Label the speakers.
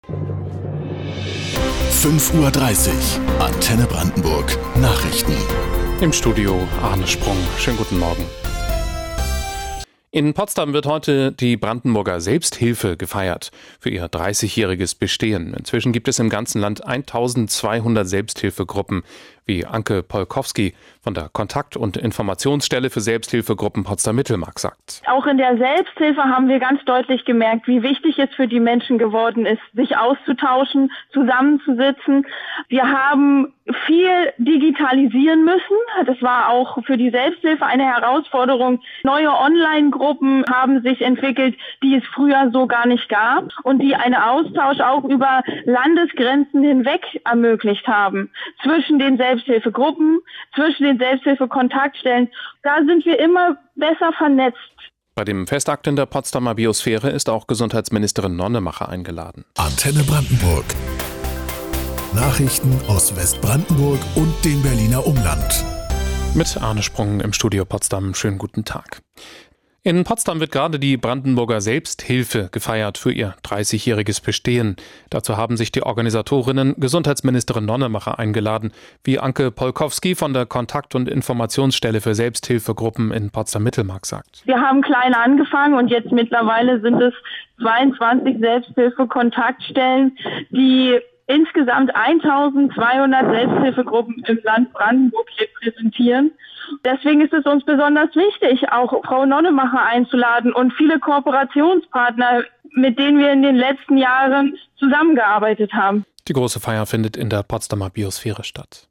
Speaker 1: 5:30 Uhr, Antenne Brandenburg, Nachrichten.
Speaker 2: Im Studio Arne Sprung. Schönen guten Morgen. In Potsdam wird heute die Brandenburger Selbsthilfe gefeiert für ihr 30-jähriges Bestehen. Inzwischen gibt es im ganzen Land 1200 Selbsthilfegruppen, wie Anke Polkowski von der Kontakt- und Informationsstelle für Selbsthilfegruppen Potsdam-Mittelmark sagt.
Speaker 3: Auch in der Selbsthilfe haben wir ganz deutlich gemerkt, wie wichtig es für die Menschen geworden ist, sich auszutauschen, zusammenzusitzen. Wir haben viel digitalisieren müssen. Das war auch für die Selbsthilfe eine Herausforderung. Neue Online-Gruppen haben sich entwickelt, die es früher so gar nicht gab und die einen Austausch auch über Landesgrenzen hinweg ermöglicht haben. Zwischen den Selbsthilfegruppen, zwischen den Selbsthilfekontaktstellen. Da sind wir immer besser vernetzt.
Speaker 2: Bei dem Festakt in der Potsdamer Biosphäre ist auch Gesundheitsministerin Nonnemacher eingeladen.
Speaker 1: Antenne Brandenburg. Nachrichten aus Westbrandenburg und dem Berliner Umland.
Speaker 2: Mit Arne Sprung im Studio Potsdam. Schönen guten Tag. In Potsdam wird gerade die Brandenburger Selbsthilfe gefeiert für ihr 30-jähriges Bestehen. Dazu haben sich die Organisatorinnen Gesundheitsministerin Nonnemacher eingeladen, wie Anke Polkowski von der Kontakt- und Informationsstelle für Selbsthilfegruppen in Potsdam-Mittelmark sagt.
Speaker 3: Wir haben klein angefangen und jetzt mittlerweile sind es 22 Selbsthilfekontaktstellen, die insgesamt 1200 Selbsthilfegruppen im Land Brandenburg repräsentieren. Deswegen ist es uns besonders wichtig, auch Frau Nonnemacher einzuladen und viele Kooperationspartner, mit denen wir in den letzten Jahren zusammengearbeitet haben.
Speaker 2: Die große Feier findet in der Potsdamer Biosphäre statt.